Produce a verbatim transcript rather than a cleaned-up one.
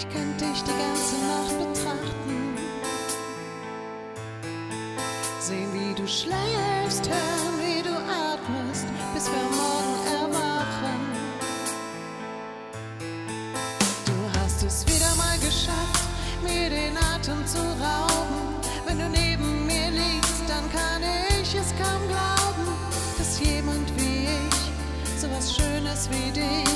Ich könnte dich die ganze Nacht betrachten, sehen, wie du schläfst, hören, wie du atmest, bis wir morgen erwachen. Du hast es wieder mal geschafft, mir den Atem zu rauben. Wenn du neben mir liegst, dann kann ich es kaum glauben, dass jemand wie ich sowas Schönes wie dich